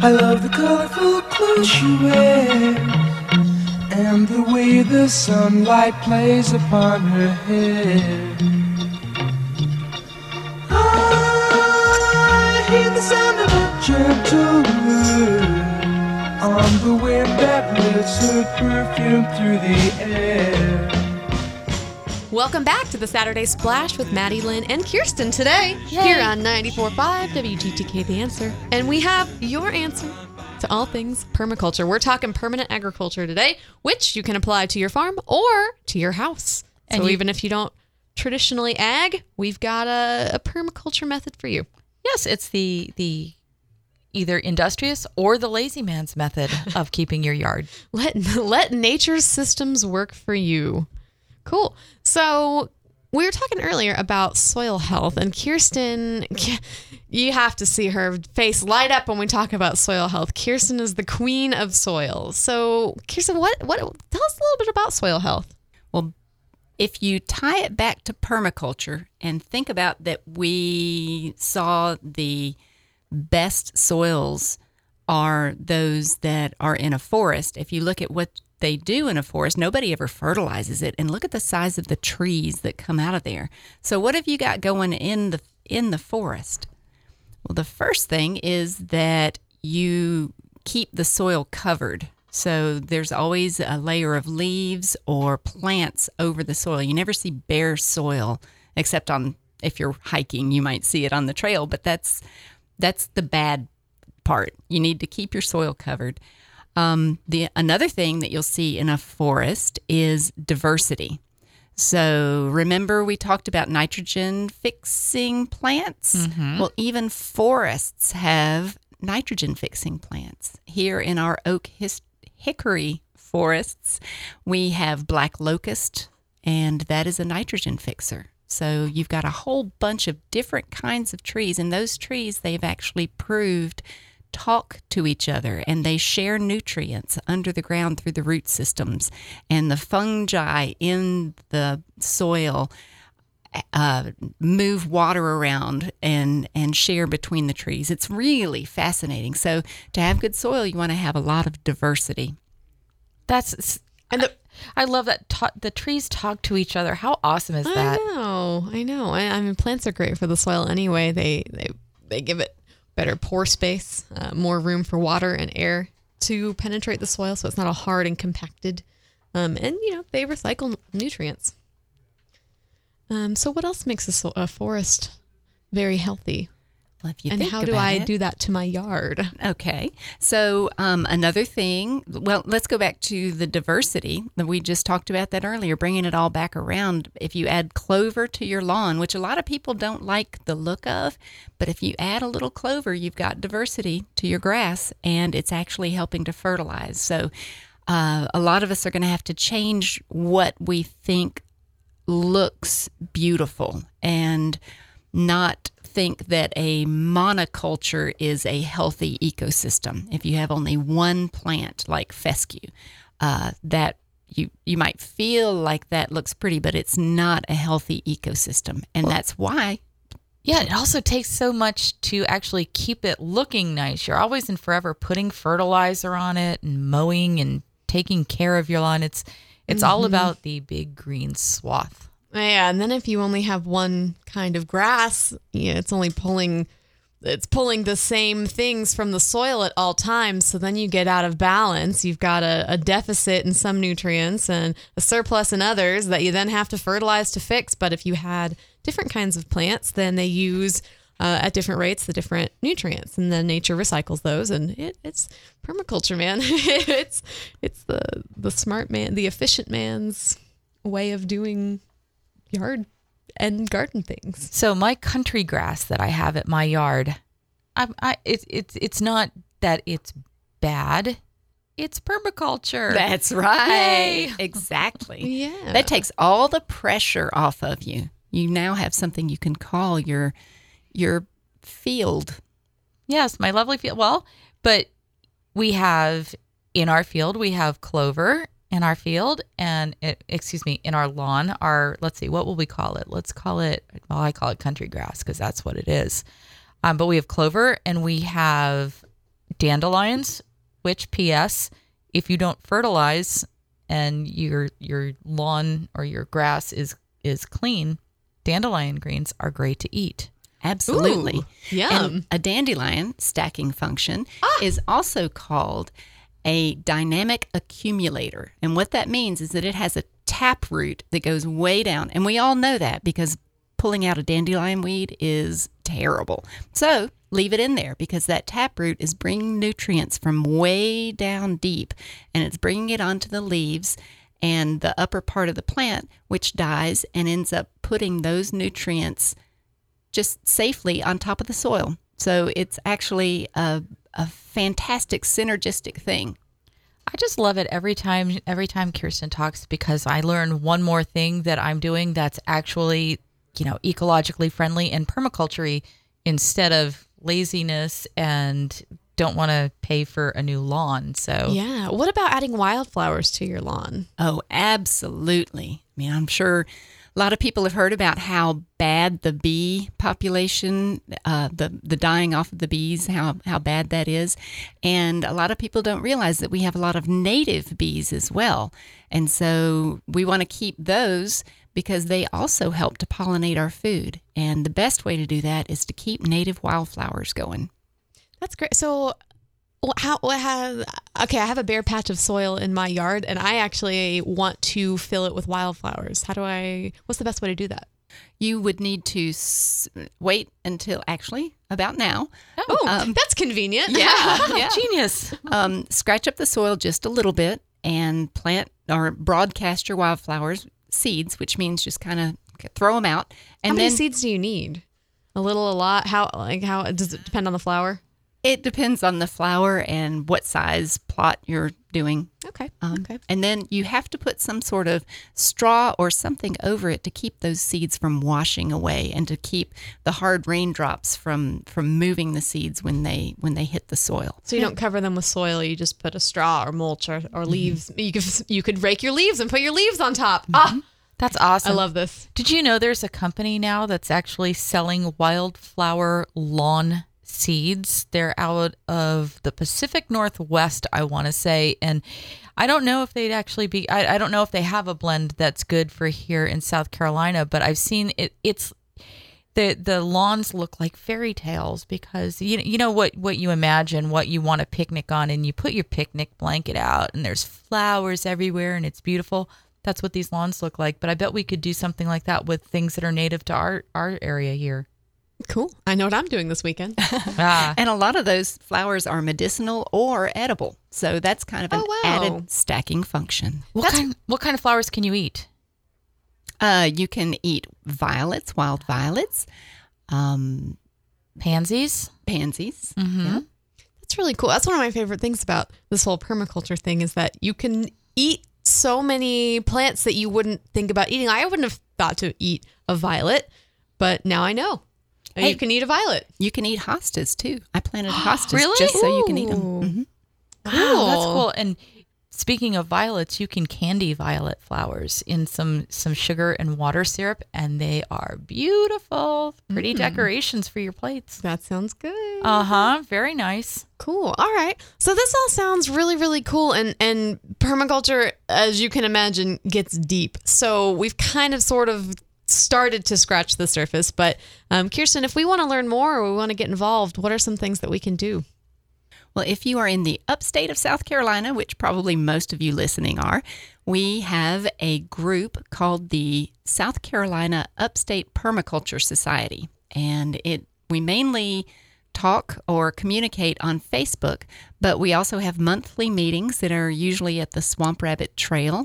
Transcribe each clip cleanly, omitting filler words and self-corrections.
I love the colorful clothes she wears and the way the sunlight plays upon her hair. I hear the sound of a gentle word on the wind that lifts her perfume through the air. Welcome back to the Saturday Splash with Maddie, Lynn, and Kirsten today here on 94.5 WGTK The Answer. And we have your answer to all things permaculture. We're talking permanent agriculture today, which you can apply to your farm or to your house. And so even if you don't traditionally ag, we've got a permaculture method for you. Yes, it's the either industrious or the lazy man's method of keeping your yard. Let nature's systems work for you. Cool. So we were talking earlier about soil health, and Kirsten, you have to see her face light up when we talk about soil health. Kirsten is the queen of soil. So Kirsten, what tell us a little bit about soil health. Well, if you tie it back to permaculture and think about that, we saw the best soils are those that are in a forest. If you look at what they do in a forest, nobody ever fertilizes it, and look at the size of the trees that come out of there. So what have you got going in the forest? Well, the first thing is that you keep the soil covered. So there's always a layer of leaves or plants over the soil. You never see bare soil, except if you're hiking, you might see it on the trail, but that's the bad part. You need to keep your soil covered. Another thing that you'll see in a forest is diversity. So remember we talked about nitrogen fixing plants? Mm-hmm. Well, even forests have nitrogen fixing plants. Here in our oak hickory forests, we have black locust, and that is a nitrogen fixer. So you've got a whole bunch of different kinds of trees, and those trees they've actually proved talk to each other, and they share nutrients under the ground through the root systems, and the fungi in the soil move water around and share between the trees. It's really fascinating. So to have good soil, you want to have a lot of diversity. I love that the trees talk to each other. How awesome is that? I know. I mean, plants are great for the soil anyway. They give it better pore space, more room for water and air to penetrate the soil, so it's not all hard and compacted. And they recycle nutrients. So what else makes a forest very healthy? Well, if you and think how do I do that to my yard? Okay. So another thing, well, let's go back to the diversity. We just talked about that earlier, bringing it all back around. If you add clover to your lawn, which a lot of people don't like the look of, but if you add a little clover, you've got diversity to your grass, and it's actually helping to fertilize. So a lot of us are going to have to change what we think looks beautiful and not think that a monoculture is a healthy ecosystem. If you have only one plant like fescue, that you might feel like that looks pretty, but it's not a healthy ecosystem. And that's why. Yeah, it also takes so much to actually keep it looking nice. You're always and forever putting fertilizer on it and mowing and taking care of your lawn. It's all about the big green swath. Yeah, and then if you only have one kind of grass, it's pulling the same things from the soil at all times. So then you get out of balance. You've got a deficit in some nutrients and a surplus in others that you then have to fertilize to fix. But if you had different kinds of plants, then they use at different rates the different nutrients, and then nature recycles those. And it's permaculture, man. it's the smart man, the efficient man's way of doing yard and garden things. So my country grass that I have at my yard, it's not that it's bad. It's permaculture. That's right. Yay. Exactly. Yeah. That takes all the pressure off of you. You now have something you can call your field. Yes, my lovely field. Well, but we have in our field, we have clover in our field and in our lawn, let's see, what will we call it? Let's call it, I call it country grass because that's what it is. But we have clover and we have dandelions, which P.S. if you don't fertilize and your lawn or your grass is clean, dandelion greens are great to eat. Absolutely. Ooh, yum. And a dandelion stacking function is also called a dynamic accumulator. And what that means is that it has a tap root that goes way down. And we all know that because pulling out a dandelion weed is terrible. So leave it in there because that tap root is bringing nutrients from way down deep, and it's bringing it onto the leaves and the upper part of the plant, which dies and ends up putting those nutrients just safely on top of the soil. So it's actually a fantastic synergistic thing. I just love it every time Kirsten talks, because I learn one more thing that I'm doing that's actually, ecologically friendly and permaculture-y instead of laziness and don't want to pay for a new lawn. So Yeah. What about adding wildflowers to your lawn? Oh, absolutely. I mean, I'm sure a lot of people have heard about how bad the bee population, the dying off of the bees, how bad that is. And a lot of people don't realize that we have a lot of native bees as well. And so we want to keep those because they also help to pollinate our food. And the best way to do that is to keep native wildflowers going. That's great. So I have a bare patch of soil in my yard, and I actually want to fill it with wildflowers. What's the best way to do that? You would need to wait until actually about now. Oh, that's convenient. Yeah. Genius. Scratch up the soil just a little bit and plant or broadcast your wildflowers seeds, which means just kind of throw them out. And How many then seeds do you need? A little, a lot? How does it depend on the flower? it depends on the flower and what size plot you're doing. Okay. Okay. And then you have to put some sort of straw or something over it to keep those seeds from washing away and to keep the hard raindrops from moving the seeds when they hit the soil. So you don't cover them with soil. You just put a straw or mulch or leaves. You could rake your leaves and put your leaves on top. Ah, That's awesome. I love this. Did you know there's a company now that's actually selling wildflower lawn seeds? They're out of the Pacific Northwest, I want to say. And I don't know if they'd actually be, I don't know if they have a blend that's good for here in South Carolina, but I've seen it. It's the lawns look like fairy tales because you know what you imagine, what you want to picnic on, and you put your picnic blanket out and there's flowers everywhere and it's beautiful. That's what these lawns look like. But I bet we could do something like that with things that are native to our area here. Cool. I know what I'm doing this weekend. And a lot of those flowers are medicinal or edible. So that's kind of an added stacking function. What kind of flowers can you eat? You can eat violets, wild violets, Pansies? pansies. Mm-hmm. Yeah. That's really cool. That's one of my favorite things about this whole permaculture thing is that you can eat so many plants that you wouldn't think about eating. I wouldn't have thought to eat a violet, but now I know. Hey. You can eat a violet. You can eat hostas too. I planted hostas Really? just so you can eat them. Ooh. Mhm. Wow, that's cool. And speaking of violets, you can candy violet flowers in some sugar and water syrup, and they are beautiful. Pretty decorations for your plates. That sounds good. Uh-huh. Very nice. Cool. All right. So this all sounds really, really cool. And permaculture, as you can imagine, gets deep. So we've kind of sort of started to scratch the surface. But Kirsten, if we want to learn more or we want to get involved, what are some things that we can do? Well, if you are in the upstate of South Carolina, which probably most of you listening are, we have a group called the South Carolina Upstate Permaculture Society. And we mainly talk or communicate on Facebook, but we also have monthly meetings that are usually at the Swamp Rabbit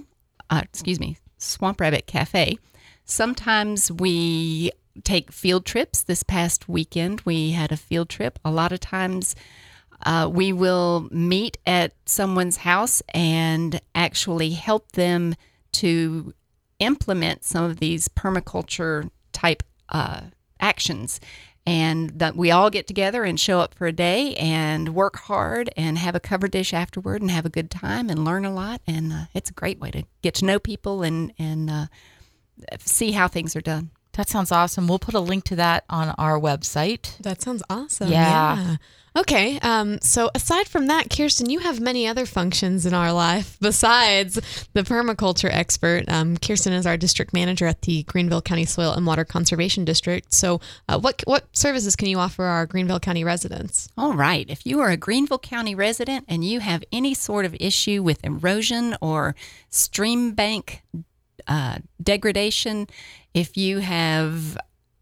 Cafe. Sometimes we take field trips. This past weekend, we had a field trip. A lot of times we will meet at someone's house and actually help them to implement some of these permaculture type actions. And that we all get together and show up for a day and work hard and have a cover dish afterward and have a good time and learn a lot. And it's a great way to get to know people and see how things are done. That sounds awesome. We'll put a link to that on our website. That sounds awesome. Yeah. Okay. So aside from that, Kirsten, you have many other functions in our life besides the permaculture expert. Kirsten is our district manager at the Greenville County Soil and Water Conservation District. So what services can you offer our Greenville County residents? All right. If you are a Greenville County resident and you have any sort of issue with erosion or stream bank degradation, if you have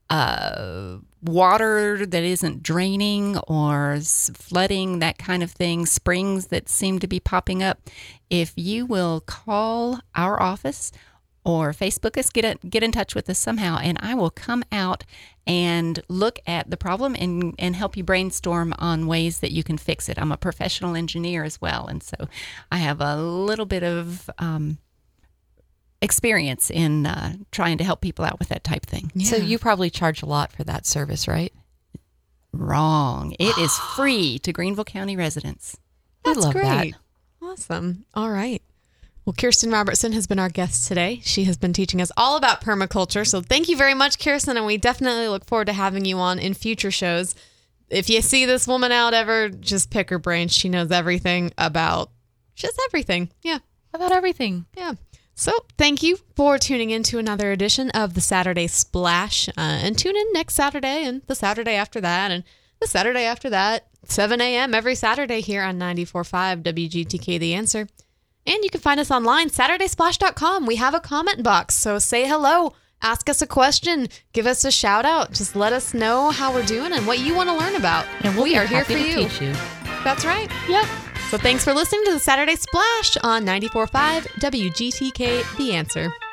water that isn't draining or flooding, that kind of thing, springs that seem to be popping up, if you will call our office or Facebook us, get in touch with us somehow, and I will come out and look at the problem and help you brainstorm on ways that you can fix it. I'm a professional engineer as well, and so I have a little bit of experience in trying to help people out with that type thing. Yeah. So you probably charge a lot for that service, right? Wrong. It is free to Greenville County residents. That's love great. that. Awesome. All right. Well, Kirsten Robertson has been our guest today. She has been teaching us all about permaculture. So thank you very much, Kirsten, and we definitely look forward to having you on in future shows. If you see this woman out ever, just pick her brain. She knows everything about just everything. Yeah. About everything. Yeah. So thank you for tuning in to another edition of the Saturday Splash. And tune in next Saturday and the Saturday after that and the Saturday after that, 7 a.m. every Saturday here on 94.5 WGTK The Answer. And you can find us online, SaturdaySplash.com. We have a comment box, so say hello, ask us a question, give us a shout out. Just let us know how we're doing and what you want to learn about. And we are here for you. Teach you. That's right. Yep. So thanks for listening to the Saturday Splash on 94.5 WGTK The Answer.